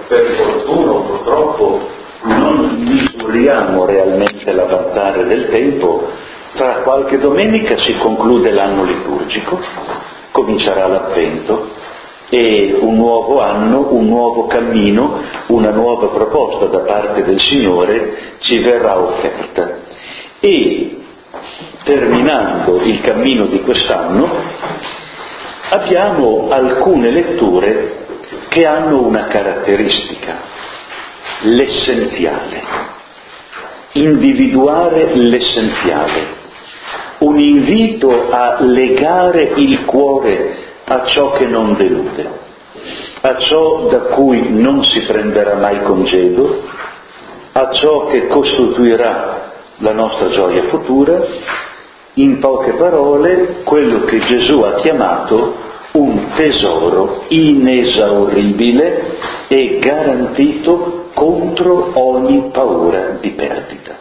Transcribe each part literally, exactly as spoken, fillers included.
per fortuna o purtroppo non misuriamo realmente l'avanzare del tempo. Tra qualche domenica si conclude l'anno liturgico, comincerà l'Avvento e un nuovo anno, un nuovo cammino, una nuova proposta da parte del Signore ci verrà offerta. E terminando il cammino di quest'anno abbiamo alcune letture che hanno una caratteristica, l'essenziale, individuare l'essenziale, un invito a legare il cuore a ciò che non delude, a ciò da cui non si prenderà mai congedo, a ciò che costituirà la nostra gioia futura, in poche parole quello che Gesù ha chiamato un tesoro inesauribile e garantito contro ogni paura di perdita.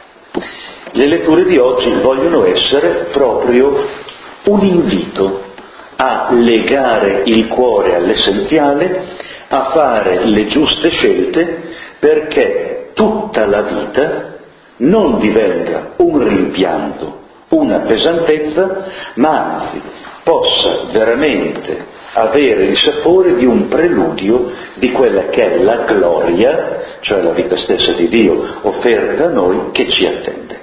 Le letture di oggi vogliono essere proprio un invito a legare il cuore all'essenziale, a fare le giuste scelte perché tutta la vita non divenga un rimpianto, una pesantezza, ma anzi possa veramente avere il sapore di un preludio di quella che è la gloria, cioè la vita stessa di Dio offerta a noi, che ci attende.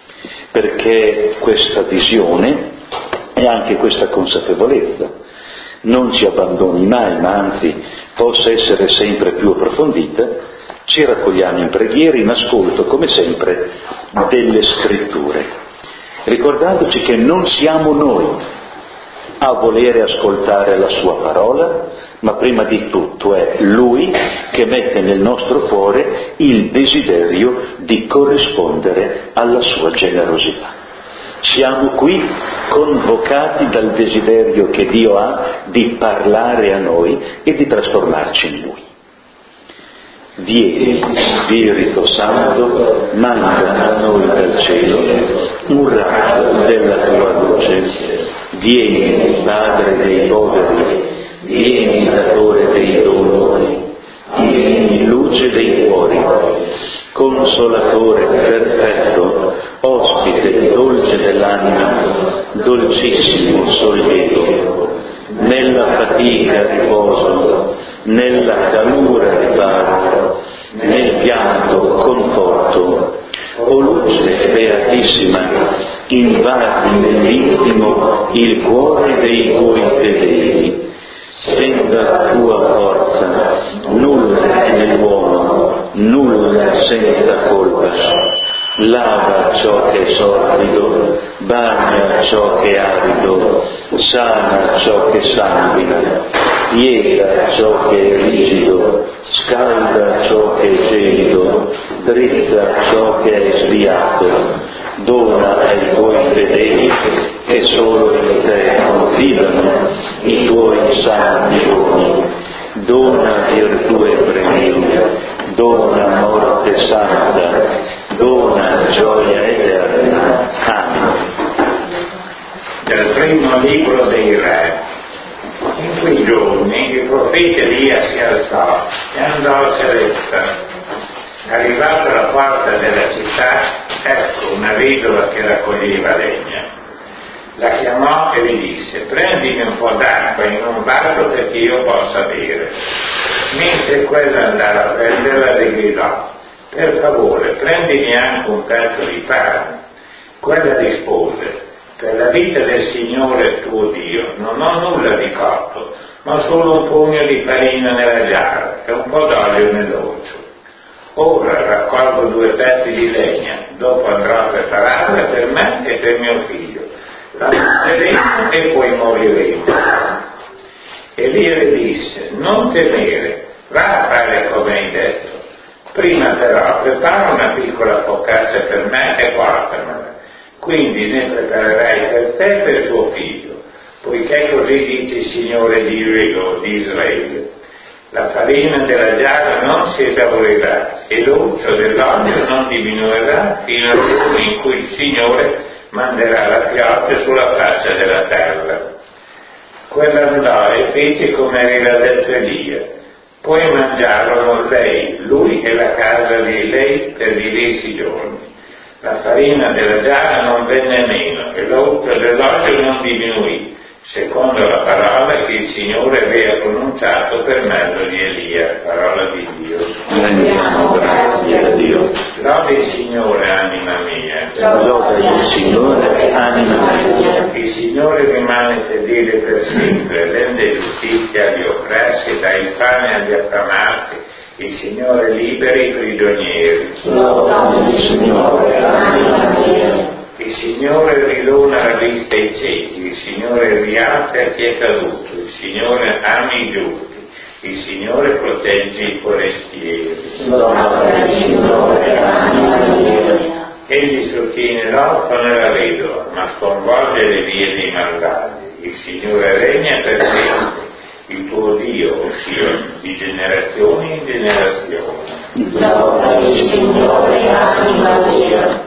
Perché questa visione e anche questa consapevolezza non ci abbandoni mai, ma anzi possa essere sempre più approfondita, ci raccogliamo in preghiera, in ascolto, come sempre, delle Scritture, ricordandoci che non siamo noi a volere ascoltare la sua parola, ma prima di tutto è Lui che mette nel nostro cuore il desiderio di corrispondere alla sua generosità. Siamo qui convocati dal desiderio che Dio ha di parlare a noi e di trasformarci in Lui. Vieni, Spirito Santo, manda a noi dal cielo un raggio della tua luce. Vieni, Padre dei poveri, vieni, datore dei doni, vieni, luce dei cuori, consolatore perfetto, ospite dolce dell'anima, dolcissimo sollievo, nella fatica riposo, nella calura riparo, nel pianto conforto. O luce beatissima, invadi nell'intimo il cuore dei tuoi fedeli, senza tua forza, nulla è nell'uomo, nulla senza colpa. Lava ciò che è sordido, bagna ciò che è arido, sana ciò che sanguina, piega ciò che è rigido, scalda ciò che è gelido, drizza ciò che è sviato, dona ai tuoi fedeli che solo in te confidano i tuoi santi doni, dona virtù e premio, dona morte santa, dona gioia eterna. Amen. Del primo libro dei Re. In quei giorni il profeta Elia si alzò e andò a Sarepta. Arrivato alla porta della città, ecco una vedova che raccoglieva legna. La chiamò e le disse: prendimi un po' d'acqua in un vaso perché io possa bere. Mentre quella andava a prenderla, le gridò: per favore, prendimi anche un pezzo di pane. Quella rispose: per la vita del Signore tuo Dio non ho nulla di cotto, ma solo un pugno di farina nella giara e un po' d'olio nell'orcio. Ora raccolgo due pezzi di legna, dopo andrò a prepararla per me e per mio figlio. La metteremo e poi moriremo. Elia le disse: non temere, va a fare come hai detto. Prima però prepara una piccola focaccia per me e portamela. Quindi ne preparerai per te e per tuo figlio, poiché così dice il Signore Dio di Israele: la farina della giara non si esaurirà e l'orcio dell'olio non diminuirà fino al giorno in cui il Signore manderà la pioggia sulla faccia della terra. Quella andò e fece come aveva detto Elia. Poi mangiarono lei, lui e la casa di lei per diversi giorni. La farina della giara non venne meno e l'olio dell'olio non diminuì, secondo la parola che il Signore aveva pronunciato per mezzo di Elia, parola di Dio. Rendiamo grazie a Dio. Lode il Signore, anima mia. Lode il Signore, anima mia. Il Signore rimane fedele per sempre, rende giustizia agli oppressi, dà il pane agli affamati. Il Signore libera i prigionieri. Lode il Signore, anima mia. Il Signore ridona la vista ai ciechi, il Signore rialza chi è caduto, il Signore ama i giusti, il Signore protegge i forestieri. Lode il Signore, anima mia. Egli sostiene l'orfano e la vedova, ma sconvolge le vie dei malvagi. Il Signore regna per sempre, il tuo Dio, ossia di generazione in generazione. Lode il Signore, anima mia.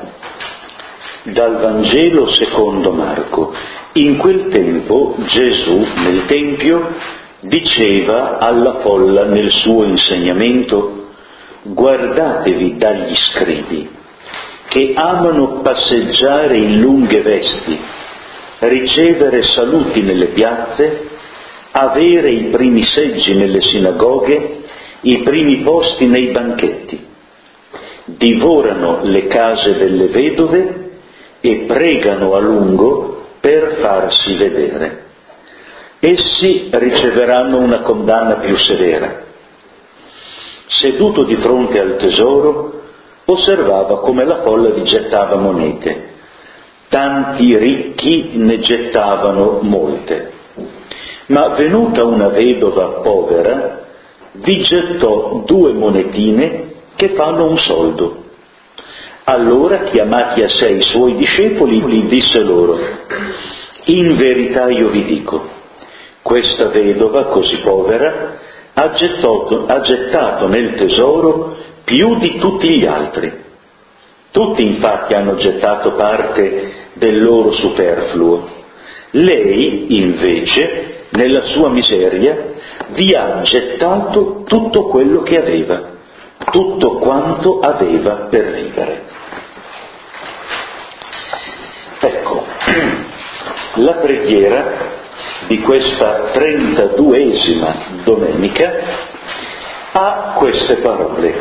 Dal Vangelo secondo Marco. In quel tempo Gesù nel Tempio diceva alla folla nel suo insegnamento: guardatevi dagli scribi, che amano passeggiare in lunghe vesti, ricevere saluti nelle piazze, avere i primi seggi nelle sinagoghe, i primi posti nei banchetti. Divorano le case delle vedove e pregano a lungo per farsi vedere. Essi riceveranno una condanna più severa. Seduto di fronte al tesoro, osservava come la folla vi gettava monete. Tanti ricchi ne gettavano molte. Ma venuta una vedova povera, vi gettò due monetine che fanno un soldo. Allora, chiamati a sé i suoi discepoli, disse loro: in verità io vi dico, questa vedova così povera ha gettato, ha gettato nel tesoro più di tutti gli altri. Tutti infatti hanno gettato parte del loro superfluo. Lei, invece, nella sua miseria, vi ha gettato tutto quello che aveva, tutto quanto aveva per vivere. Ecco, la preghiera di questa trentaduesima domenica ha queste parole: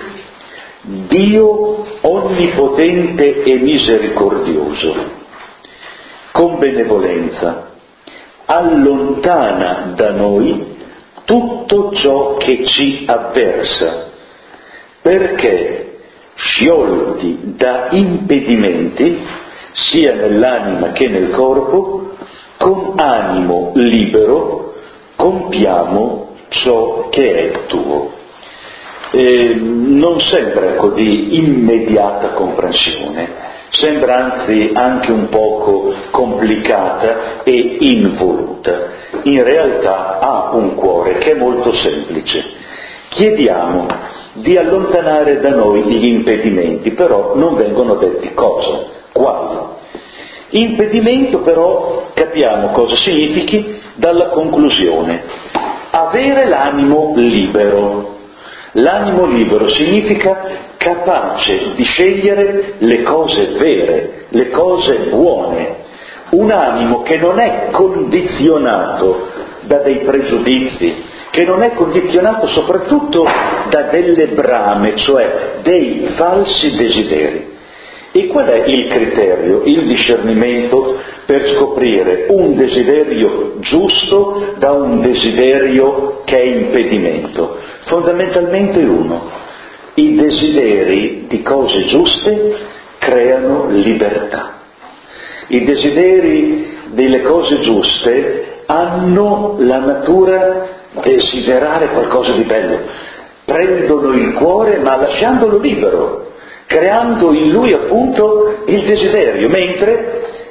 Dio onnipotente e misericordioso, con benevolenza, allontana da noi tutto ciò che ci avversa, perché, sciolti da impedimenti, sia nell'anima che nel corpo, con animo libero compiamo ciò che è tuo. Eh, non sembra ecco, di immediata comprensione, sembra anzi anche un poco complicata e involuta. In realtà ha un cuore che è molto semplice. Chiediamo di allontanare da noi gli impedimenti, però non vengono detti cosa. Quali? Impedimento però capiamo cosa significhi dalla conclusione: avere l'animo libero. L'animo libero significa capace di scegliere le cose vere, le cose buone. Un animo che non è condizionato da dei pregiudizi, che non è condizionato soprattutto da delle brame, cioè dei falsi desideri. E qual è il criterio, il discernimento per scoprire un desiderio giusto da un desiderio che è impedimento? Fondamentalmente uno: i desideri di cose giuste creano libertà. I desideri delle cose giuste hanno la natura di desiderare qualcosa di bello, prendono il cuore ma lasciandolo libero, creando in lui appunto il desiderio, mentre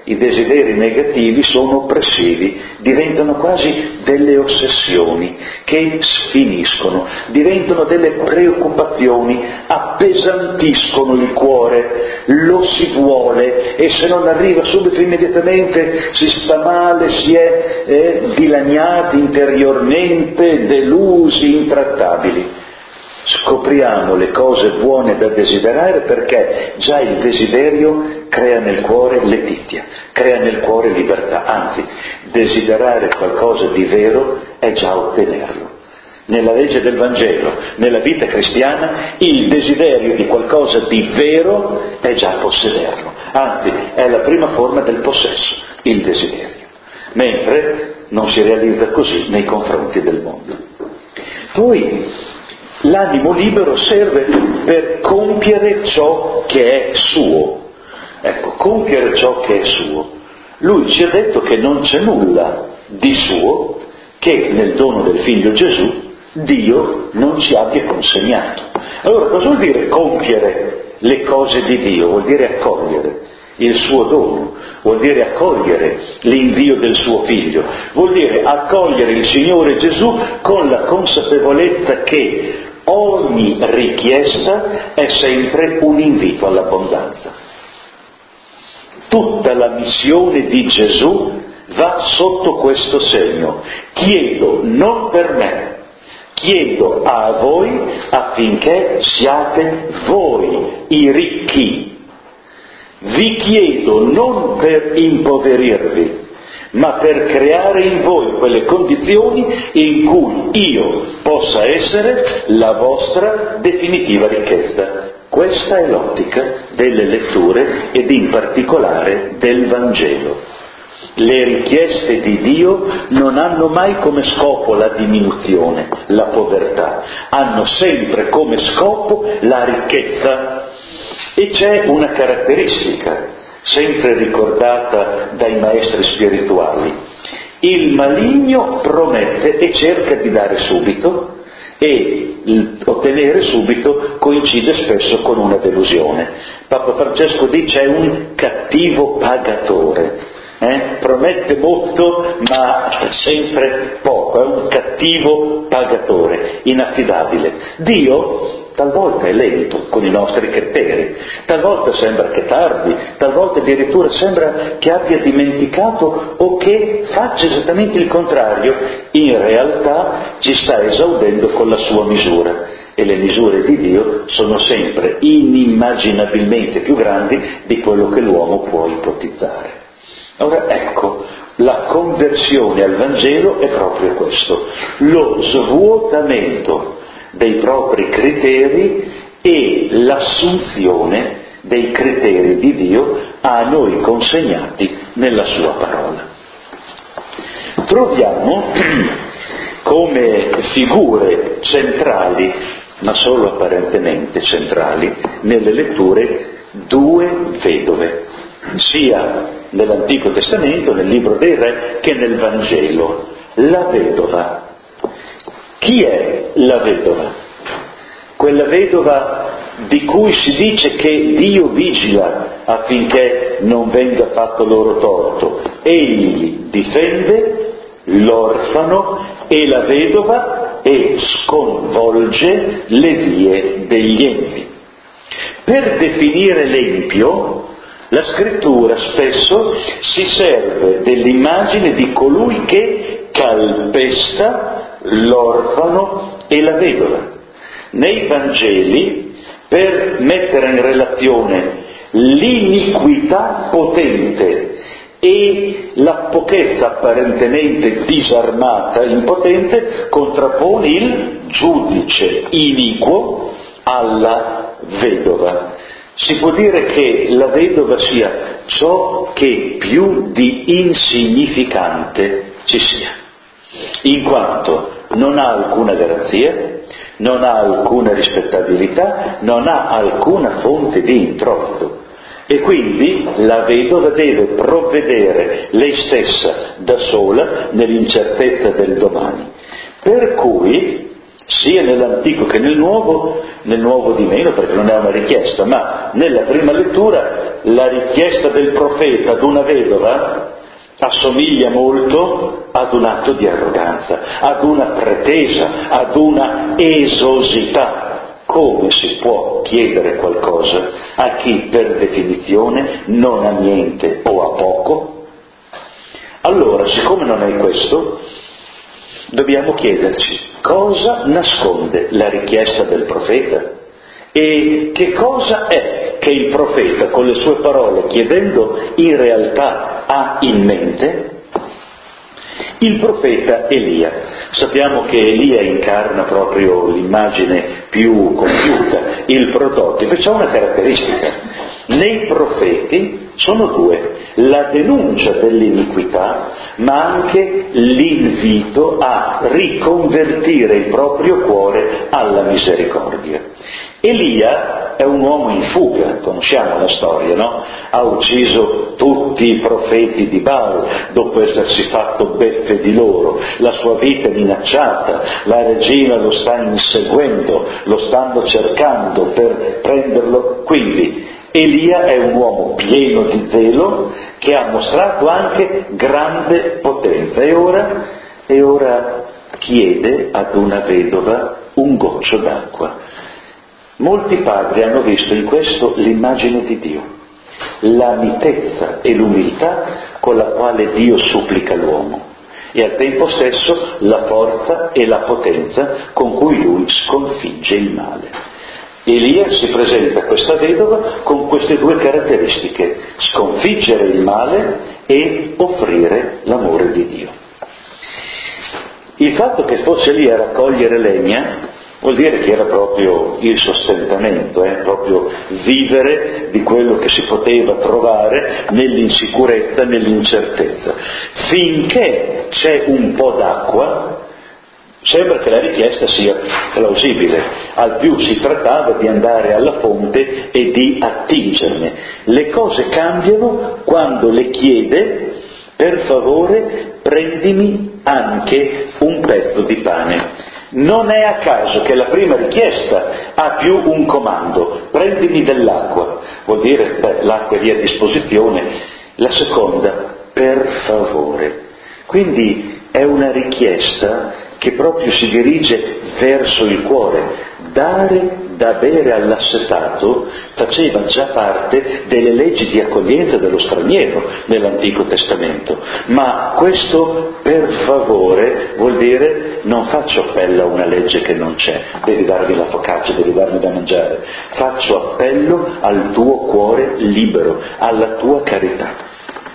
i desideri negativi sono oppressivi, diventano quasi delle ossessioni che sfiniscono, diventano delle preoccupazioni, appesantiscono il cuore, lo si vuole e se non arriva subito immediatamente si sta male, si è eh, dilaniati interiormente, delusi, intrattabili. Scopriamo le cose buone da desiderare perché già il desiderio crea nel cuore letizia, crea nel cuore libertà, anzi, desiderare qualcosa di vero è già ottenerlo. Nella legge del Vangelo, nella vita cristiana, il desiderio di qualcosa di vero è già possederlo, anzi, è la prima forma del possesso, il desiderio, mentre non si realizza così nei confronti del mondo. Poi, l'animo libero serve per compiere ciò che è suo. Ecco, compiere ciò che è suo. Lui ci ha detto che non c'è nulla di suo che nel dono del Figlio Gesù Dio non ci abbia consegnato. Allora, cosa vuol dire compiere le cose di Dio? Vuol dire accogliere il suo dono, vuol dire accogliere l'invio del suo Figlio, vuol dire accogliere il Signore Gesù con la consapevolezza che ogni richiesta è sempre un invito all'abbondanza. Tutta la missione di Gesù va sotto questo segno. Chiedo non per me, chiedo a voi affinché siate voi i ricchi. Vi chiedo non per impoverirvi, ma per creare in voi quelle condizioni in cui io possa essere la vostra definitiva ricchezza. Questa è l'ottica delle letture ed in particolare del Vangelo. Le richieste di Dio non hanno mai come scopo la diminuzione, la povertà, hanno sempre come scopo la ricchezza. E c'è una caratteristica sempre ricordata dai maestri spirituali: il maligno promette e cerca di dare subito, e il ottenere subito coincide spesso con una delusione. Papa Francesco dice è un cattivo pagatore, eh? promette molto ma sempre poco, è un cattivo pagatore, inaffidabile. Dio talvolta è lento con i nostri criteri, talvolta sembra che tardi, talvolta addirittura sembra che abbia dimenticato o che faccia esattamente il contrario. In realtà ci sta esaudendo con la sua misura, e le misure di Dio sono sempre inimmaginabilmente più grandi di quello che l'uomo può ipotizzare. Ora ecco, la conversione al Vangelo è proprio questo, lo svuotamento dei propri criteri e l'assunzione dei criteri di Dio a noi consegnati nella sua parola. Troviamo come figure centrali, ma solo apparentemente centrali, nelle letture due vedove, sia nell'Antico Testamento, nel Libro dei Re, che nel Vangelo. La vedova. Chi è la vedova? Quella vedova di cui si dice che Dio vigila affinché non venga fatto loro torto. Egli difende l'orfano e la vedova e sconvolge le vie degli empi. Per definire l'empio, la Scrittura spesso si serve dell'immagine di colui che calpesta l'orfano e la vedova. Nei Vangeli, per mettere in relazione l'iniquità potente e la pochezza apparentemente disarmata, impotente, contrappone il giudice iniquo alla vedova. Si può dire che la vedova sia ciò che più di insignificante ci sia, in quanto non ha alcuna garanzia, non ha alcuna rispettabilità, non ha alcuna fonte di introito, e quindi la vedova deve provvedere lei stessa da sola nell'incertezza del domani. Per cui sia nell'Antico che nel Nuovo, nel Nuovo di meno perché non è una richiesta, ma nella prima lettura la richiesta del profeta ad una vedova assomiglia molto ad un atto di arroganza, ad una pretesa, ad una esosità. Come si può chiedere qualcosa a chi per definizione non ha niente o ha poco? Allora, siccome non è questo, dobbiamo chiederci cosa nasconde la richiesta del profeta e che cosa è che il profeta con le sue parole chiedendo in realtà ha in mente. Il profeta Elia. Sappiamo che Elia incarna proprio l'immagine più compiuta, il prototipo, c'è una caratteristica. Nei profeti sono due, la denuncia dell'iniquità, ma anche l'invito a riconvertire il proprio cuore alla misericordia. Elia è un uomo in fuga, conosciamo la storia, no? Ha ucciso tutti i profeti di Baal dopo essersi fatto beffe di loro, la sua vita è minacciata, la regina lo sta inseguendo, lo stanno cercando per prenderlo, quindi Elia è un uomo pieno di zelo che ha mostrato anche grande potenza e ora, e ora chiede ad una vedova un goccio d'acqua. Molti padri hanno visto in questo l'immagine di Dio, la mitezza e l'umiltà con la quale Dio supplica l'uomo e al tempo stesso la forza e la potenza con cui lui sconfigge il male. Elia si presenta a questa vedova con queste due caratteristiche: sconfiggere il male e offrire l'amore di Dio. Il fatto che fosse lì a raccogliere legna vuol dire che era proprio il sostentamento, eh? proprio vivere di quello che si poteva trovare nell'insicurezza, nell'incertezza. Finché c'è un po' d'acqua, sembra che la richiesta sia plausibile, al più si trattava di andare alla fonte e di attingerne. Le cose cambiano quando le chiede: per favore prendimi anche un pezzo di pane. Non è a caso che la prima richiesta ha più un comando: prendimi dell'acqua, vuol dire beh, l'acqua è lì a disposizione. La seconda, per favore. Quindi è una richiesta che proprio si dirige verso il cuore. Dare da bere all'assetato faceva già parte delle leggi di accoglienza dello straniero nell'Antico Testamento, ma questo per favore vuol dire: non faccio appello a una legge che non c'è, devi darmi la focaccia, devi darmi da mangiare, faccio appello al tuo cuore libero, alla tua carità.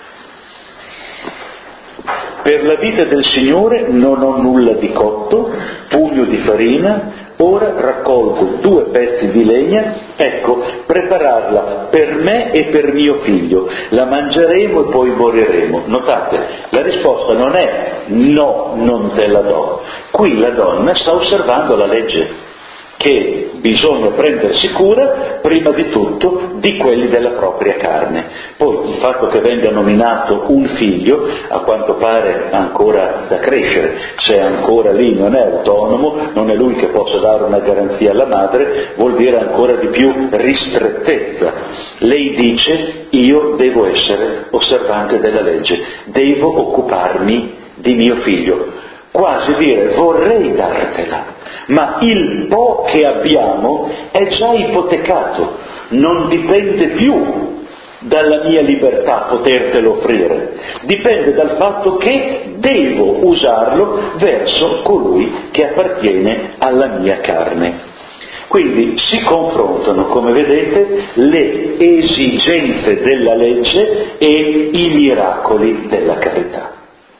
Per la vita del Signore non ho nulla di cotto, pugno di farina, ora raccolgo due pezzi di legna, ecco, prepararla per me e per mio figlio, la mangeremo e poi moriremo. Notate, la risposta non è no, non te la do. Qui la donna sta osservando la legge, che bisogna prendersi cura prima di tutto di quelli della propria carne. Poi il fatto che venga nominato un figlio, a quanto pare ancora da crescere, se è ancora lì, non è autonomo, non è lui che possa dare una garanzia alla madre, vuol dire ancora di più ristrettezza. Lei dice: io devo essere osservante della legge, devo occuparmi di mio figlio. Quasi dire: vorrei dartela, ma il po' che abbiamo è già ipotecato, non dipende più dalla mia libertà potertelo offrire, dipende dal fatto che devo usarlo verso colui che appartiene alla mia carne. Quindi si confrontano, come vedete, le esigenze della legge e i miracoli della carità.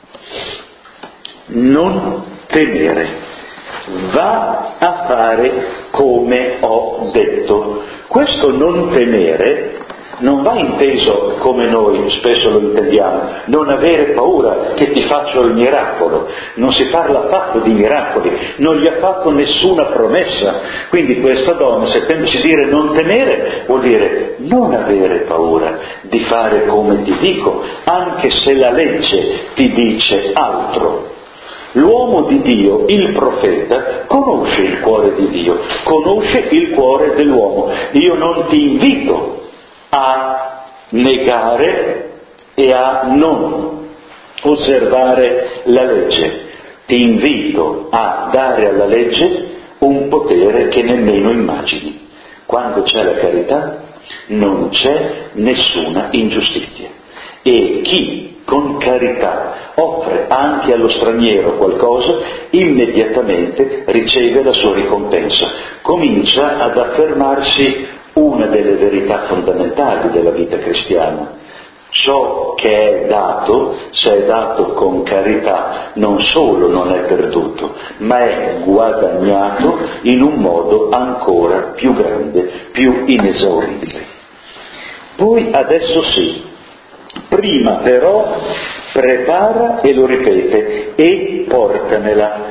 Non temere, va a fare come ho detto. Questo non temere non va inteso come noi spesso lo intendiamo, non avere paura che ti faccio il miracolo. Non si parla affatto di miracoli, non gli ha fatto nessuna promessa. Quindi questa donna, sentendosi dire non temere, vuol dire non avere paura di fare come ti dico, anche se la legge ti dice altro. L'uomo di Dio, il profeta, conosce il cuore di Dio, conosce il cuore dell'uomo. Io non ti invito a negare e a non osservare la legge, ti invito a dare alla legge un potere che nemmeno immagini. Quando c'è la carità non c'è nessuna ingiustizia, e chi con carità offre anche allo straniero qualcosa, immediatamente riceve la sua ricompensa. Comincia ad affermarsi una delle verità fondamentali della vita cristiana. Ciò che è dato, se è dato con carità, non solo non è perduto, ma è guadagnato in un modo ancora più grande, più inesauribile. Poi adesso sì, prima però prepara e lo ripete, e portamela.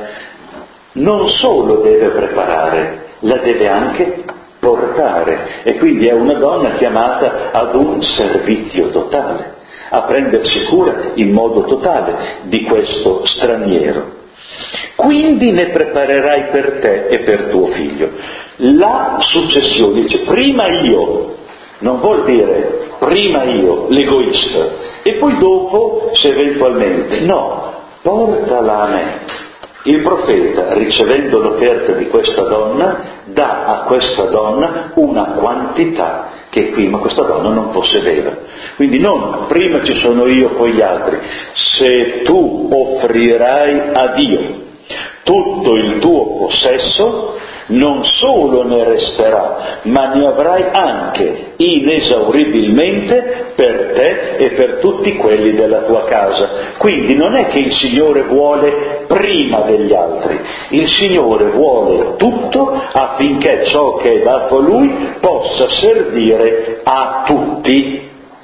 Non solo deve preparare, la deve anche portare, e quindi è una donna chiamata ad un servizio totale, a prendersi cura in modo totale di questo straniero. Quindi ne preparerai per te e per tuo figlio. La successione dice prima io, non vuol dire prima io, l'egoista, e poi dopo se eventualmente, no, portala a me. Il profeta, ricevendo l'offerta di questa donna, dà a questa donna una quantità che prima questa donna non possedeva. Quindi non prima ci sono io, poi gli altri. Se tu offrirai a Dio tutto il tuo possesso, non solo ne resterà, ma ne avrai anche inesauribilmente per te e per tutti quelli della tua casa. Quindi non è che il Signore vuole prima degli altri, il Signore vuole tutto affinché ciò che è dato a Lui possa servire a tutti.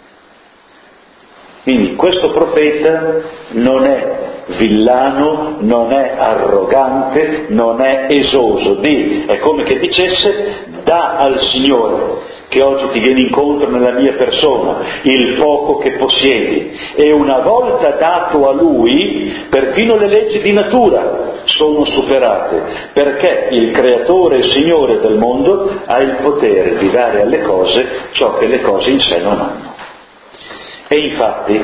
Quindi questo profeta non è villano, non è arrogante, non è esoso, di, è come che dicesse: dà al Signore che oggi ti viene incontro nella mia persona il poco che possiedi, e una volta dato a Lui perfino le leggi di natura sono superate, perché il creatore e Signore del mondo ha il potere di dare alle cose ciò che le cose in sé non hanno. E infatti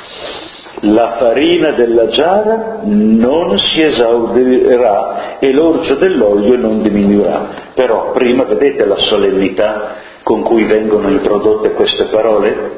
la farina della giara non si esaurirà e l'orcio dell'olio non diminuirà. Però prima vedete la solennità con cui vengono introdotte queste parole?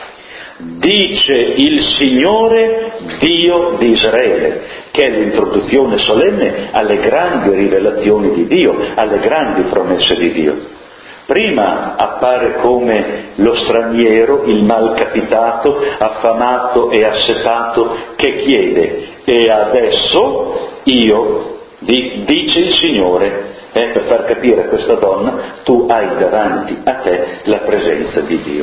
Dice il Signore Dio di Israele, che è l'introduzione solenne alle grandi rivelazioni di Dio, alle grandi promesse di Dio. Prima appare come lo straniero, il malcapitato, affamato e assetato che chiede, e adesso io, dice il Signore, eh, per far capire a questa donna, tu hai davanti a te la presenza di Dio.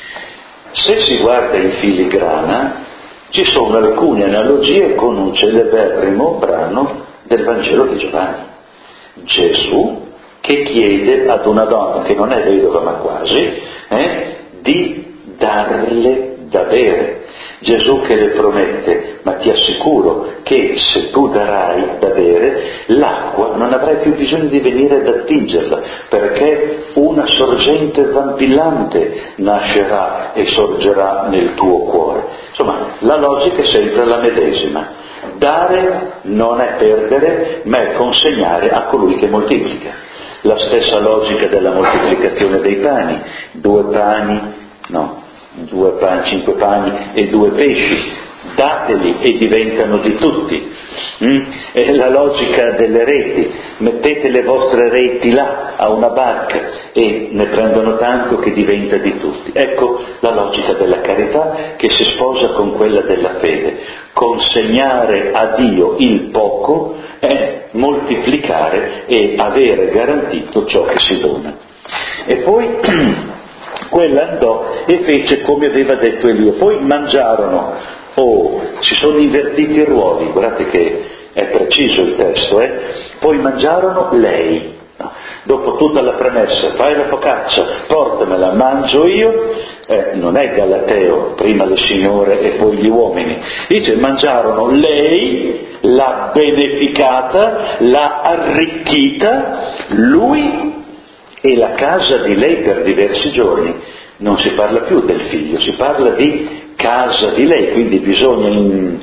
Se si guarda in filigrana, ci sono alcune analogie con un celeberrimo brano del Vangelo di Giovanni. Gesù che chiede ad una donna che non è vedova ma quasi, eh, di darle da bere. Gesù che le promette: ma ti assicuro che se tu darai da bere l'acqua non avrai più bisogno di venire ad attingerla, perché una sorgente zampillante nascerà e sorgerà nel tuo cuore. Insomma, la logica è sempre la medesima: dare non è perdere, ma è consegnare a colui che moltiplica. La stessa logica della moltiplicazione dei pani, due pani, no, due pani, cinque pani e due pesci, dateli e diventano di tutti. Mm? È la logica delle reti: mettete le vostre reti là a una barca e ne prendono tanto che diventa di tutti. Ecco la logica della carità che si sposa con quella della fede: consegnare a Dio il poco è moltiplicare e avere garantito ciò che si dona. E poi quella andò e fece come aveva detto Elia. Poi mangiarono, oh, si sono invertiti i ruoli, guardate che è preciso il testo, eh? Poi mangiarono lei, no. dopo tutta la premessa, fai la focaccia, portamela, mangio io, eh, non è Galateo, prima le signore e poi gli uomini. Dice, mangiarono lei, l'ha beneficata, l'ha arricchita, lui e la casa di lei per diversi giorni. Non si parla più del figlio, si parla di casa di lei, quindi bisogna in...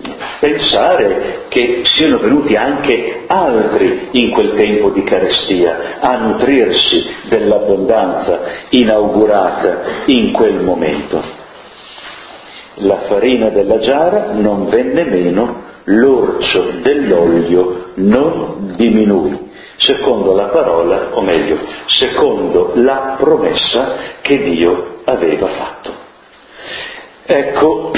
pensare che siano venuti anche altri in quel tempo di carestia a nutrirsi dell'abbondanza inaugurata in quel momento. La farina della giara non venne meno, l'orcio dell'olio non diminuì, secondo la parola, o meglio, secondo la promessa che Dio aveva fatto. Ecco,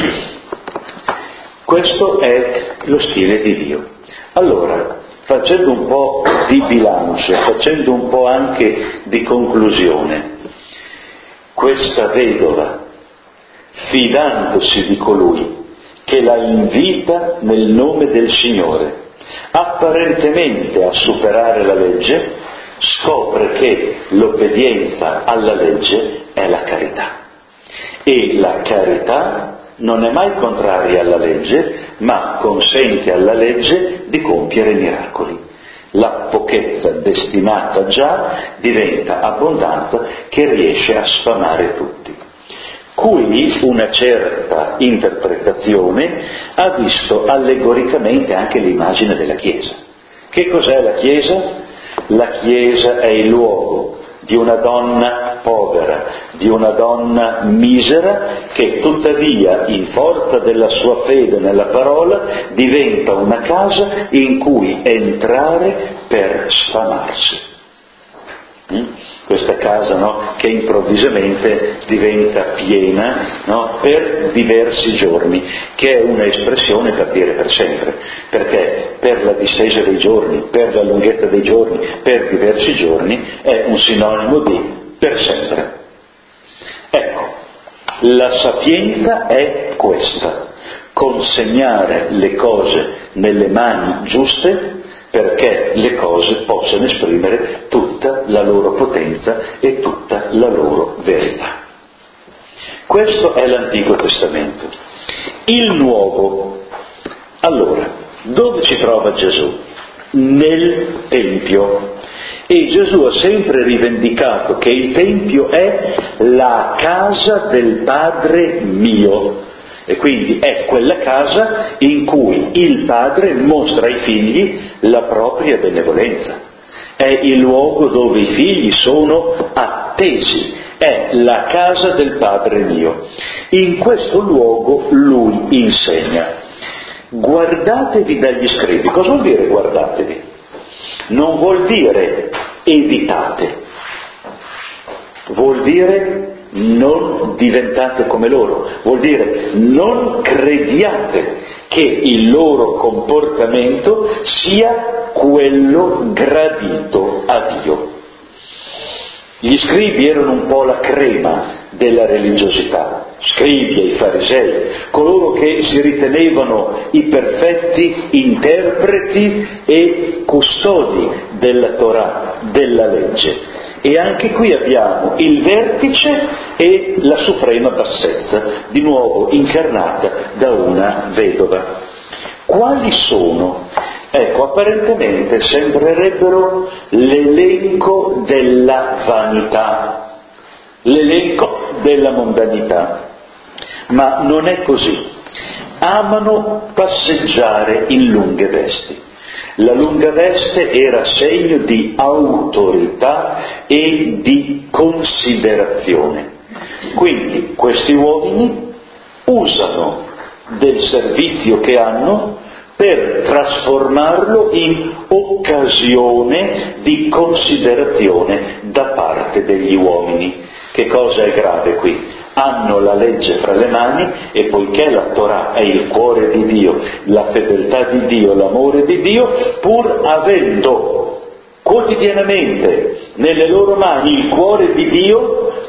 questo è lo stile di Dio. Allora, facendo un po' di bilancio, facendo un po' anche di conclusione, questa vedova, fidandosi di colui che la invita nel nome del Signore, apparentemente a superare la legge, scopre che l'obbedienza alla legge è la carità. E la carità non è mai contraria alla legge, ma consente alla legge di compiere miracoli. La pochezza destinata già diventa abbondanza che riesce a sfamare tutti. Qui una certa interpretazione ha visto allegoricamente anche l'immagine della Chiesa. Che cos'è la Chiesa? La Chiesa è il luogo di una donna povera, di una donna misera, che tuttavia, in forza della sua fede nella parola, diventa una casa in cui entrare per sfamarsi. Mm? Questa casa, no, che improvvisamente diventa piena, no, per diversi giorni, che è un'espressione per dire per sempre, perché per la distesa dei giorni, per la lunghezza dei giorni, per diversi giorni è un sinonimo di per sempre. Ecco, la sapienza è questa: consegnare le cose nelle mani giuste perché le cose possano esprimere tutta la loro potenza e tutta la loro verità. Questo è l'Antico Testamento. Il Nuovo, allora, dove ci trova Gesù? Nel Tempio. E Gesù ha sempre rivendicato che il Tempio è la casa del Padre mio. E quindi è quella casa in cui il padre mostra ai figli la propria benevolenza. È il luogo dove i figli sono attesi. È la casa del Padre mio. In questo luogo lui insegna. Guardatevi dagli scribi. Cosa vuol dire guardatevi? Non vuol dire evitate. Vuol dire non diventate come loro, vuol dire non crediate che il loro comportamento sia quello gradito a Dio. Gli scribi erano un po' la crema della religiosità, scribi e farisei, coloro che si ritenevano i perfetti interpreti e custodi della Torah, della legge. E anche qui abbiamo il vertice e la suprema bassezza, di nuovo incarnata da una vedova. Quali sono? Ecco, apparentemente sembrerebbero l'elenco della vanità, l'elenco della mondanità, ma non è così. Amano passeggiare in lunghe vesti. La lunga veste era segno di autorità e di considerazione. Quindi questi uomini usano del servizio che hanno per trasformarlo in occasione di considerazione da parte degli uomini. Che cosa è grave qui? Hanno la legge fra le mani e poiché la Torah è il cuore di Dio, la fedeltà di Dio, l'amore di Dio, pur avendo quotidianamente nelle loro mani il cuore di Dio,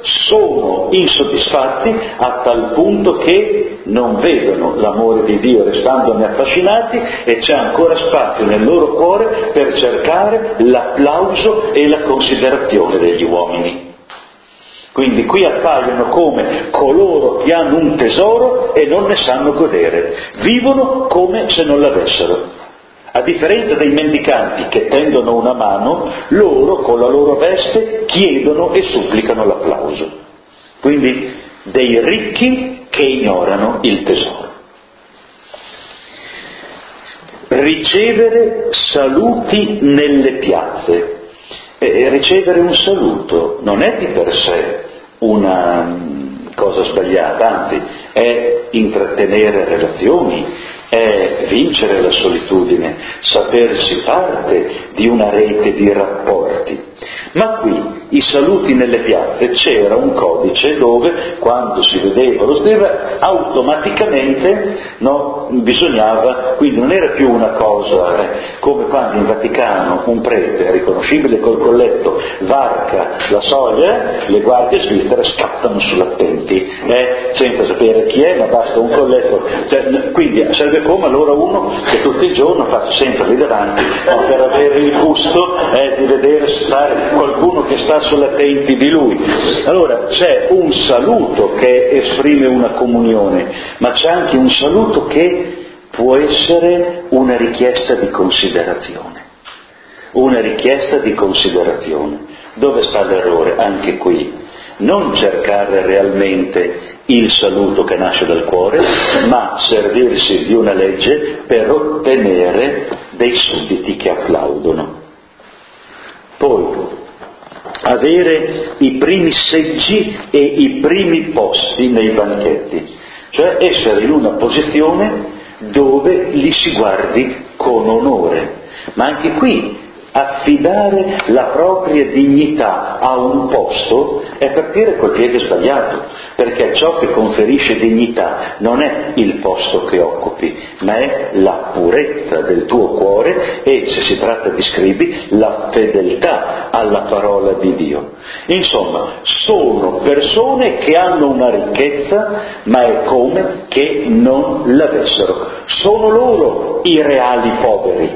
sono insoddisfatti a tal punto che non vedono l'amore di Dio restandone affascinati e c'è ancora spazio nel loro cuore per cercare l'applauso e la considerazione degli uomini. Quindi qui appaiono come coloro che hanno un tesoro e non ne sanno godere, vivono come se non l'avessero. A differenza dei mendicanti che tendono una mano, loro con la loro veste chiedono e supplicano l'applauso. Quindi dei ricchi che ignorano il tesoro. Ricevere saluti nelle piazze. E ricevere un saluto non è di per sé una cosa sbagliata, anzi è intrattenere relazioni, è vincere la solitudine, sapersi parte di una rete di rapporti. Ma qui, i saluti nelle piazze, c'era un codice dove, quando si vedeva lo scrivere, automaticamente no, bisognava, quindi non era più una cosa eh, come quando in Vaticano un prete, riconoscibile col colletto, varca la soglia, le guardie svizzere scattano sull'attenti, eh, senza sapere chi è, ma basta un colletto. Cioè, quindi serve come allora uno che tutto il giorno passa sempre lì davanti no, per avere il gusto eh, di vedere stare qualcuno che sta sull'attenti di lui. Allora c'è un saluto che esprime una comunione, ma c'è anche un saluto che può essere una richiesta di considerazione. Una richiesta di considerazione. Dove sta l'errore? Anche qui. Non cercare realmente il saluto che nasce dal cuore, ma servirsi di una legge per ottenere dei sudditi che applaudono. Poi, avere i primi seggi e i primi posti nei banchetti, cioè essere in una posizione dove li si guardi con onore, ma anche qui affidare la propria dignità a un posto è partire col piede sbagliato, perché ciò che conferisce dignità non è il posto che occupi, ma è la purezza del tuo cuore e, se si tratta di scribi, la fedeltà alla parola di Dio. Insomma, sono persone che hanno una ricchezza, ma è come che non l'avessero. Sono loro i reali poveri.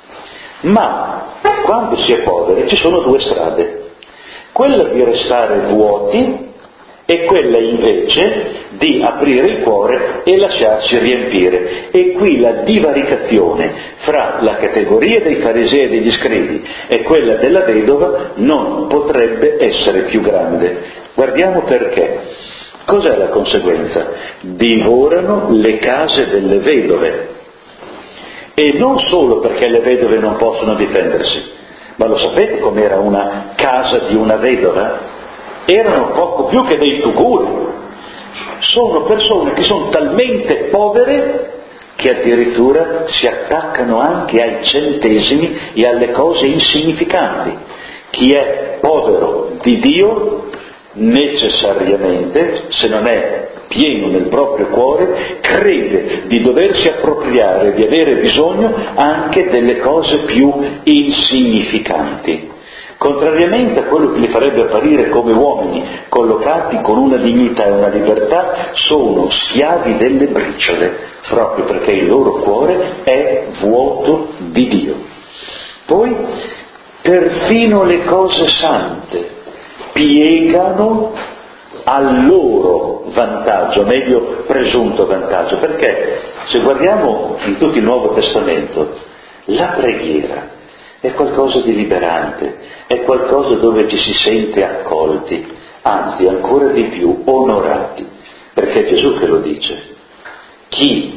Ma quando si è poveri ci sono due strade, quella di restare vuoti e quella invece di aprire il cuore e lasciarci riempire. E qui la divaricazione fra la categoria dei farisei e degli scribi e quella della vedova non potrebbe essere più grande. Guardiamo perché. Cos'è la conseguenza? Divorano le case delle vedove. E non solo perché le vedove non possono difendersi, ma lo sapete com'era una casa di una vedova? Erano poco più che dei tuguri. Sono persone che sono talmente povere che addirittura si attaccano anche ai centesimi e alle cose insignificanti. Chi è povero di Dio necessariamente, se non è pieno nel proprio cuore, crede di doversi appropriare, di avere bisogno anche delle cose più insignificanti. Contrariamente a quello che li farebbe apparire come uomini collocati con una dignità e una libertà, sono schiavi delle briciole, proprio perché il loro cuore è vuoto di Dio. Poi, perfino le cose sante piegano al loro vantaggio, meglio presunto vantaggio, perché se guardiamo in tutto il Nuovo Testamento, la preghiera è qualcosa di liberante, è qualcosa dove ci si sente accolti, anzi ancora di più onorati, perché è Gesù che lo dice: chi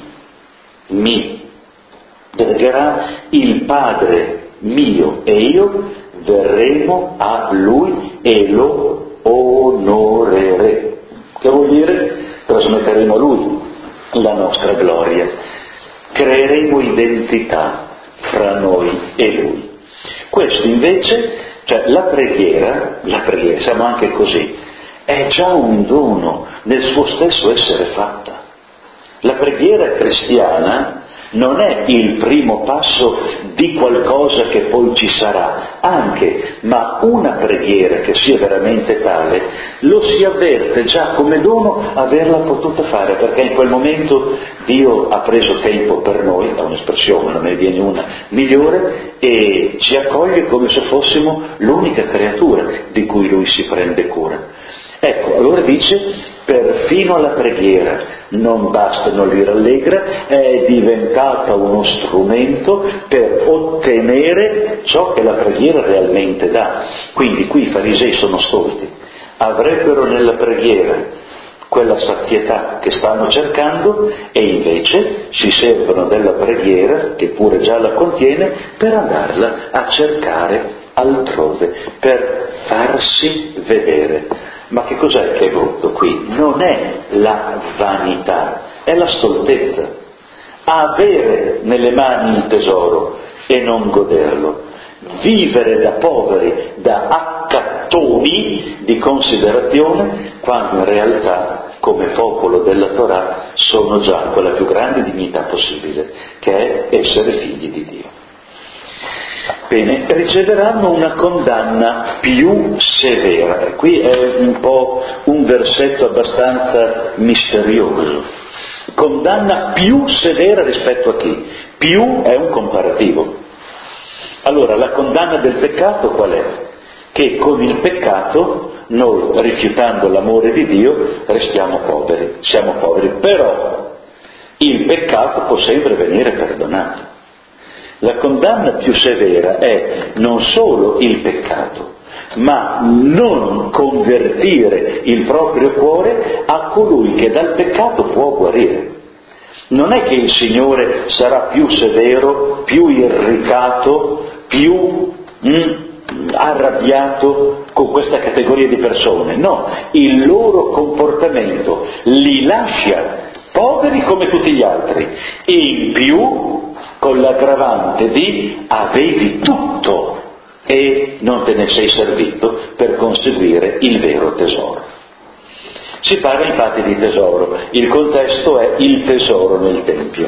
mi pregherà, il Padre mio e io verremo a Lui e lo onoreremo. Che vuol dire? Trasmetteremo a Lui la nostra gloria, creeremo identità fra noi e Lui. Questo invece, cioè la preghiera, la preghiera, siamo anche così, è già un dono nel suo stesso essere fatta. La preghiera cristiana non è il primo passo di qualcosa che poi ci sarà, anche, ma una preghiera che sia veramente tale, lo si avverte già come dono averla potuta fare, perché in quel momento Dio ha preso tempo per noi, è un'espressione, non ne viene una migliore, e ci accoglie come se fossimo l'unica creatura di cui Lui si prende cura. Ecco, allora dice, perfino la preghiera non basta, non li rallegra, è diventata uno strumento per ottenere ciò che la preghiera realmente dà. Quindi qui i farisei sono stolti, avrebbero nella preghiera quella sazietà che stanno cercando e invece si servono della preghiera, che pure già la contiene, per andarla a cercare altrove, per farsi vedere. Ma che cos'è che è brutto qui? Non è la vanità, è la stoltezza. Avere nelle mani il tesoro e non goderlo. Vivere da poveri, da accattoni di considerazione, quando in realtà, come popolo della Torah, sono già quella più grande dignità possibile, che è essere figli di Dio. Bene, riceveranno una condanna più severa. Qui è un po' un versetto abbastanza misterioso. Condanna più severa rispetto a chi? Più è un comparativo. Allora, la condanna del peccato qual è? Che con il peccato noi, rifiutando l'amore di Dio, restiamo poveri, siamo poveri. Però il peccato può sempre venire perdonato. La condanna più severa è non solo il peccato, ma non convertire il proprio cuore a colui che dal peccato può guarire. Non è che il Signore sarà più severo, più irritato, più mm, arrabbiato con questa categoria di persone. No, il loro comportamento li lascia poveri come tutti gli altri e in più con l'aggravante di avevi tutto e non te ne sei servito per conseguire il vero tesoro. Si parla infatti di tesoro, il contesto è il tesoro nel Tempio.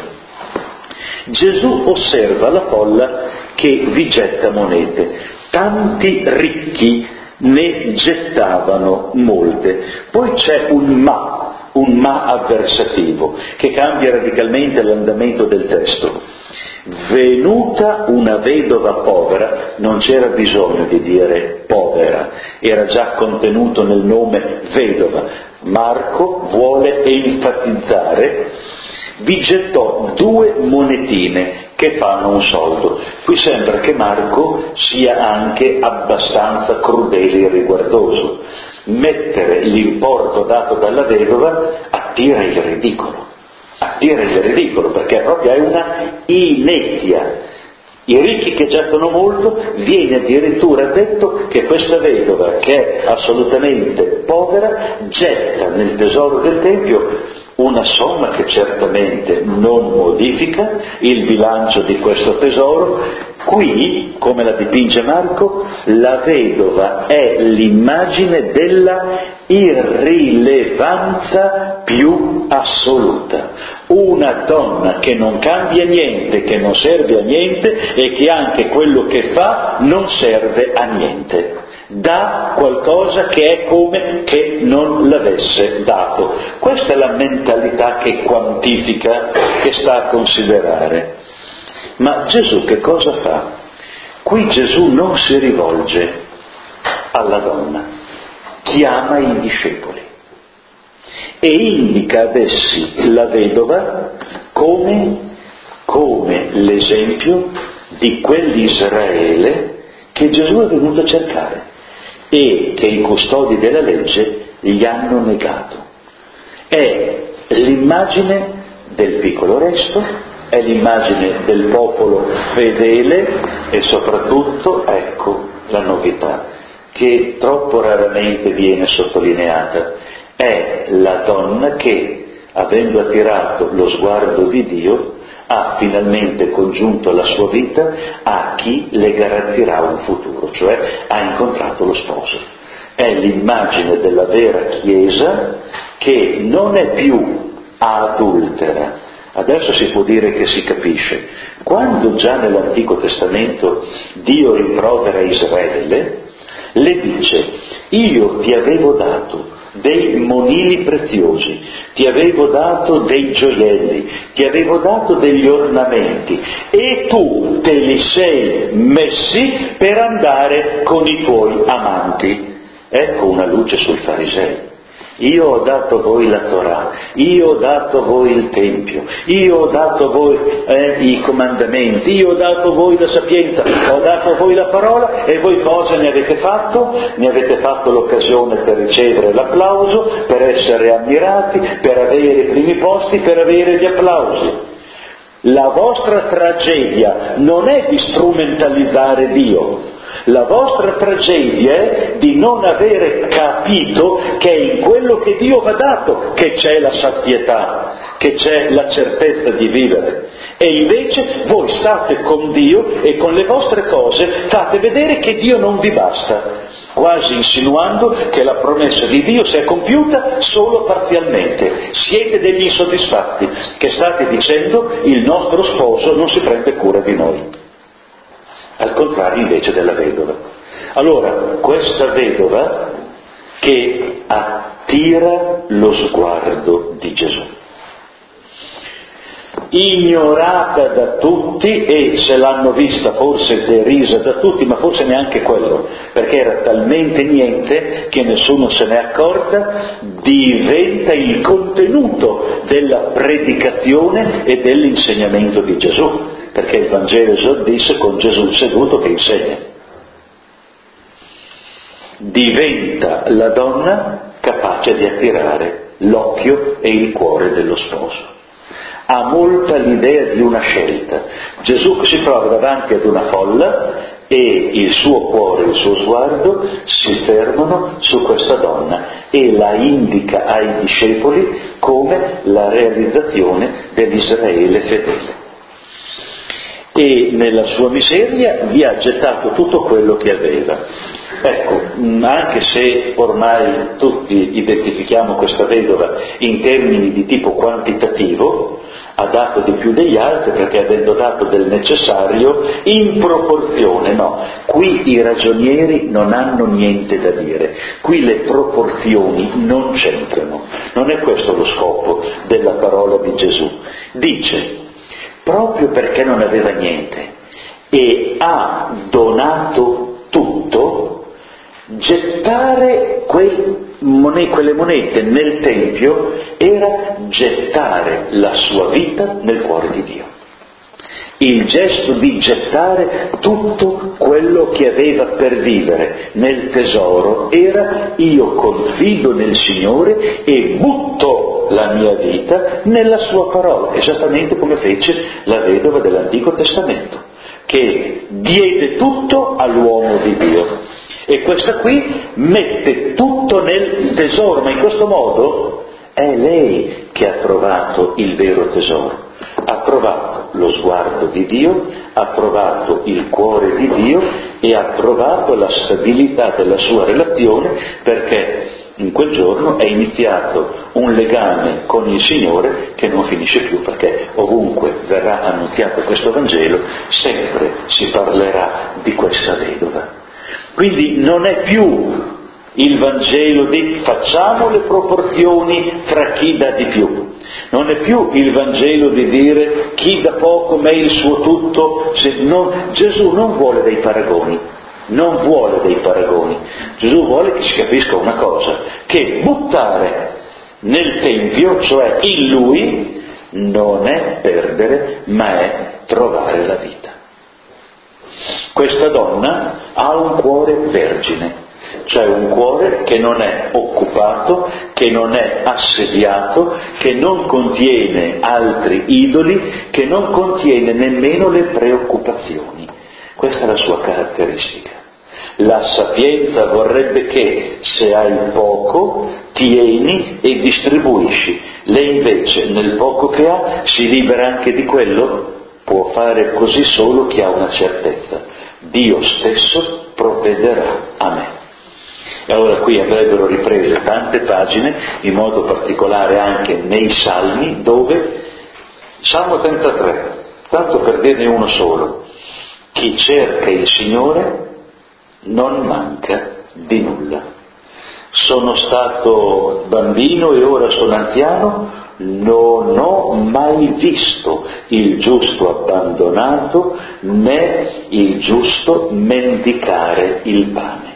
Gesù osserva la folla che vi getta monete, tanti ricchi ne gettavano molte. Poi c'è un ma, un ma avversativo, che cambia radicalmente l'andamento del testo. Venuta una vedova povera, non c'era bisogno di dire povera, era già contenuto nel nome vedova. Marco vuole enfatizzare, vi gettò due monetine che fanno un soldo. Qui sembra che Marco sia anche abbastanza crudele e riguardoso. Mettere l'importo dato dalla vedova attira il ridicolo. Attira il ridicolo perché proprio è una inezia. I ricchi che gettano molto, viene addirittura detto che questa vedova, che è assolutamente povera, getta nel tesoro del Tempio una somma che certamente non modifica il bilancio di questo tesoro. Qui, come la dipinge Marco, la vedova è l'immagine della irrilevanza più assoluta. Una donna che non cambia niente, che non serve a niente e che anche quello che fa non serve a niente. Dà qualcosa che è come che non l'avesse dato. Questa è la mentalità che quantifica, che sta a considerare. Ma Gesù che cosa fa? Qui Gesù non si rivolge alla donna, chiama i discepoli e indica ad essi la vedova come, come l'esempio di quell'Israele che Gesù è venuto a cercare e che i custodi della legge gli hanno negato. È l'immagine del piccolo resto, è l'immagine del popolo fedele e soprattutto, ecco, la novità che troppo raramente viene sottolineata, è la donna che, avendo attirato lo sguardo di Dio, ha finalmente congiunto la sua vita a chi le garantirà un futuro, cioè ha incontrato lo sposo. È l'immagine della vera Chiesa che non è più adultera, Adesso si può dire che si capisce. Quando già nell'Antico Testamento Dio rimprovera Israele, le dice: io ti avevo dato dei monili preziosi, ti avevo dato dei gioielli, ti avevo dato degli ornamenti e tu te li sei messi per andare con i tuoi amanti. Ecco una luce sui farisei. Io ho dato a voi la Torah, io ho dato a voi il Tempio, io ho dato a voi eh, i comandamenti, io ho dato a voi la sapienza, ho dato a voi la parola, e voi cosa ne avete fatto? Ne avete fatto l'occasione per ricevere l'applauso, per essere ammirati, per avere i primi posti, per avere gli applausi. La vostra tragedia non è di strumentalizzare Dio. La vostra tragedia è di non avere capito che è in quello che Dio vi ha dato che c'è la sazietà, che c'è la certezza di vivere. E invece voi state con Dio e con le vostre cose fate vedere che Dio non vi basta, quasi insinuando che la promessa di Dio si è compiuta solo parzialmente. Siete degli insoddisfatti, che state dicendo: il nostro sposo non si prende cura di noi. Al contrario invece della vedova. Allora, questa vedova che attira lo sguardo di Gesù, ignorata da tutti, e se l'hanno vista forse derisa da tutti, ma forse neanche quello, perché era talmente niente che nessuno se n'è accorta, diventa il contenuto della predicazione e dell'insegnamento di Gesù, perché il Vangelo esordisce con Gesù seduto che insegna. Diventa la donna capace di attirare l'occhio e il cuore dello sposo. Ha molta l'idea di una scelta. Gesù si trova davanti ad una folla e il suo cuore e il suo sguardo si fermano su questa donna e la indica ai discepoli come la realizzazione dell'Israele fedele. E nella sua miseria vi ha gettato tutto quello che aveva. Ecco, anche se ormai tutti identifichiamo questa vedova in termini di tipo quantitativo, ha dato di più degli altri perché avendo dato del necessario in proporzione, no, qui i ragionieri non hanno niente da dire, qui le proporzioni non c'entrano, non è questo lo scopo della parola di Gesù. Dice: proprio perché non aveva niente e ha donato tutto, gettare quei monete, quelle monete nel Tempio era gettare la sua vita nel cuore di Dio. Il gesto di gettare tutto quello che aveva per vivere nel tesoro era: io confido nel Signore e butto la mia vita nella sua parola, esattamente come fece la vedova dell'Antico Testamento, che diede tutto all'uomo di Dio. E questa qui mette tutto nel tesoro, ma in questo modo è lei che ha trovato il vero tesoro. Ha trovato lo sguardo di Dio, ha trovato il cuore di Dio e ha trovato la stabilità della sua relazione, perché in quel giorno è iniziato un legame con il Signore che non finisce più, perché ovunque verrà annunziato questo Vangelo sempre si parlerà di questa vedova. Quindi non è più il Vangelo di facciamo le proporzioni fra chi dà di più, non è più il Vangelo di dire chi dà poco ma è il suo tutto. Se non, Gesù non vuole dei paragoni, non vuole dei paragoni, Gesù vuole che si capisca una cosa, che buttare nel Tempio, cioè in Lui, non è perdere ma è trovare la vita. Questa donna ha un cuore vergine, cioè un cuore che non è occupato, che non è assediato, che non contiene altri idoli, che non contiene nemmeno le preoccupazioni. Questa è la sua caratteristica. La sapienza vorrebbe che se hai poco tieni e distribuisci, lei invece nel poco che ha si libera anche di quello. Può fare così solo chi ha una certezza: Dio stesso provvederà a me. E allora qui andrebbero riprese tante pagine, in modo particolare anche nei Salmi, dove Salmo trentatré, tanto per dirne uno solo: chi cerca il Signore non manca di nulla. Sono stato bambino e ora sono anziano, non ho mai visto il giusto abbandonato né il giusto mendicare il pane.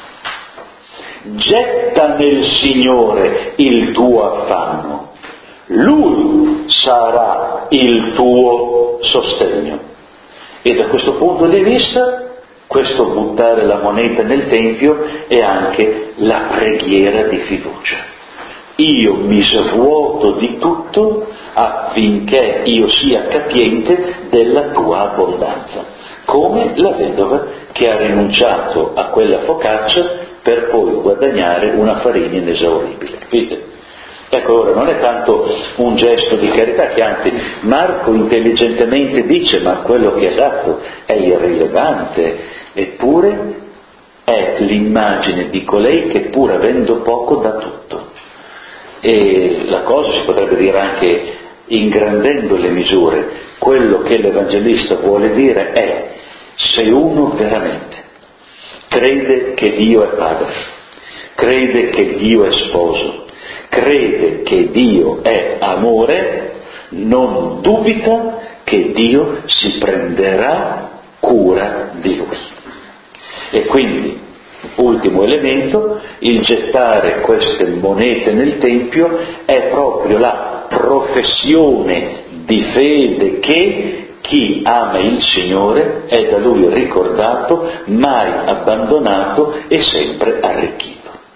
Getta nel Signore il tuo affanno, Lui sarà il tuo sostegno. E da questo punto di vista, questo buttare la moneta nel Tempio è anche la preghiera di fiducia. Io mi svuoto di tutto affinché io sia capiente della tua abbondanza, come la vedova che ha rinunciato a quella focaccia per poi guadagnare una farina inesauribile. Capite? Ecco, ora non è tanto un gesto di carità, che anzi Marco intelligentemente dice: ma quello che ha dato è irrilevante, eppure è l'immagine di colei che pur avendo poco dà tutto. E la cosa si potrebbe dire anche ingrandendo le misure. Quello che l'Evangelista vuole dire è: se uno veramente crede che Dio è Padre, crede che Dio è Sposo, crede che Dio è amore, non dubita che Dio si prenderà cura di lui. E quindi, ultimo elemento, il gettare queste monete nel Tempio è proprio la professione di fede che chi ama il Signore è da Lui ricordato, mai abbandonato e sempre arricchito.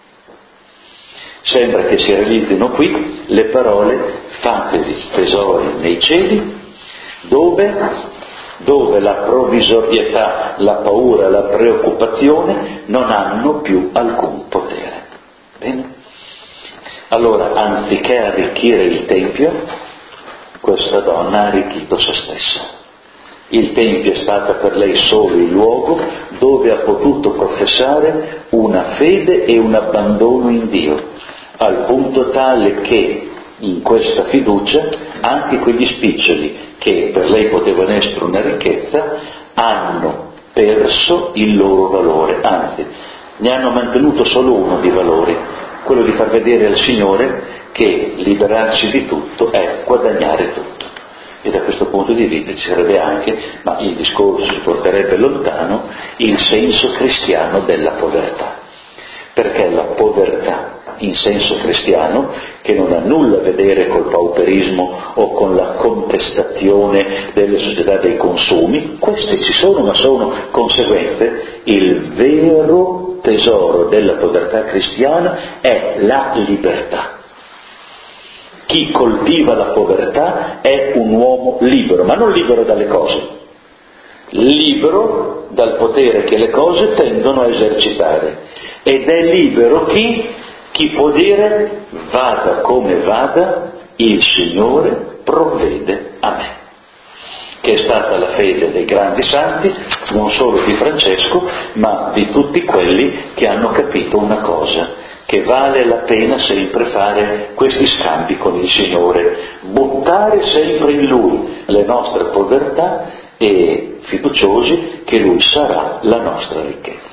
Sembra che si realizzino qui le parole: fatevi tesori nei cieli, dove, dove la provvisorietà, la paura, la preoccupazione non hanno più alcun potere. Bene? Allora, anziché arricchire il Tempio, questa donna ha arricchito se stessa. Il Tempio è stata per lei solo il luogo dove ha potuto professare una fede e un abbandono in Dio, al punto tale che in questa fiducia anche quegli spiccioli che per lei potevano essere una ricchezza hanno perso il loro valore, anzi ne hanno mantenuto solo uno di valori, quello di far vedere al Signore che liberarsi di tutto è guadagnare tutto. E da questo punto di vista ci sarebbe anche, ma il discorso si porterebbe lontano, il senso cristiano della povertà. Perché la povertà in senso cristiano, che non ha nulla a vedere col pauperismo o con la contestazione delle società dei consumi, queste ci sono ma sono conseguenze, il vero tesoro della povertà cristiana è la libertà. Chi coltiva la povertà è un uomo libero, ma non libero dalle cose, libero dal potere che le cose tendono a esercitare, ed è libero chi, chi può dire: vada come vada, il Signore provvede a me, che è stata la fede dei grandi santi, non solo di Francesco, ma di tutti quelli che hanno capito una cosa, che vale la pena sempre fare questi scambi con il Signore, buttare sempre in Lui le nostre povertà e fiduciosi che Lui sarà la nostra ricchezza.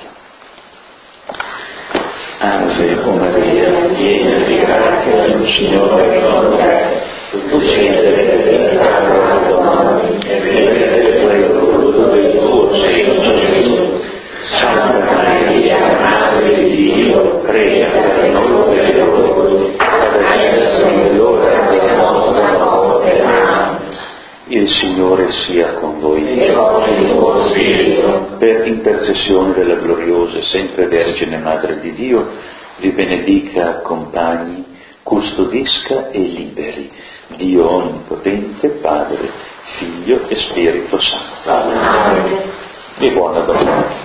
Ave Maria, piena di grazia, il Signore è con te, tu sei benedetta tra le donne e benedetto è il frutto del tuo seno, Gesù. Santa Maria, Madre di Dio, prega per noi peccatori, adesso è l'ora della nostra morte. Amen. Il Signore sia con voi. E con il tuo spirito. Per intercessione della gloriosa e sempre Vergine Madre di Dio, vi benedica, accompagni, custodisca e liberi Dio Onnipotente, Padre, Figlio e Spirito Santo. Amen. E buona domenica.